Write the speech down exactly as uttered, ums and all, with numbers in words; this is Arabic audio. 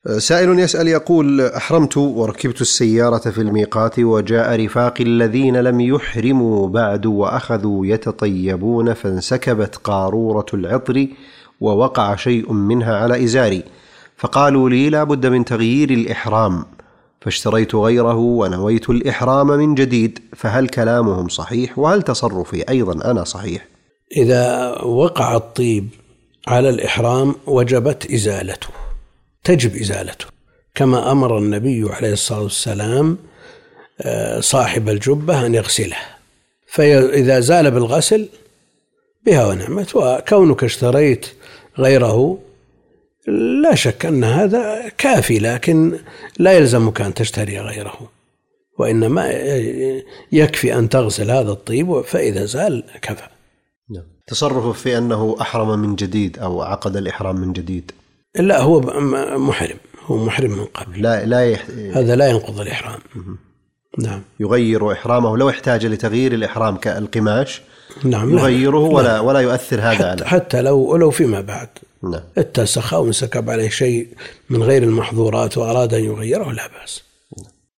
سائل يسأل يقول: أحرمت وركبت السيارة في الميقات، وجاء رفاقي الذين لم يحرموا بعد وأخذوا يتطيبون، فانسكبت قارورة العطر ووقع شيء منها على إزاري، فقالوا لي لا بد من تغيير الإحرام، فاشتريت غيره ونويت الإحرام من جديد، فهل كلامهم صحيح؟ وهل تصرفي أيضا أنا صحيح؟ إذا وقع الطيب على الإحرام وجبت إزالته، تجب إزالته، كما أمر النبي عليه الصلاة والسلام صاحب الجبة أن يغسله، فإذا زال بالغسل بها ونعمت. وكونك اشتريت غيره لا شك أن هذا كافي، لكن لا يلزمك أن تشتري غيره، وإنما يكفي أن تغسل هذا الطيب فإذا زال كفى. تصرفه في أنه أحرم من جديد أو عقد الإحرام من جديد، لا هو محرم، هو محرم من قبل، لا لا يح... هذا لا ينقض الإحرام. نعم، يغير إحرامه لو احتاج لتغيير الإحرام كالقماش. نعم، يغيره نعم. ولا ولا يؤثر هذا حتى, على حتى لو لو فيما بعد نعم. اتسخ أو انسكب عليه شيء من غير المحظورات وأراد أن يغيره لا بأس.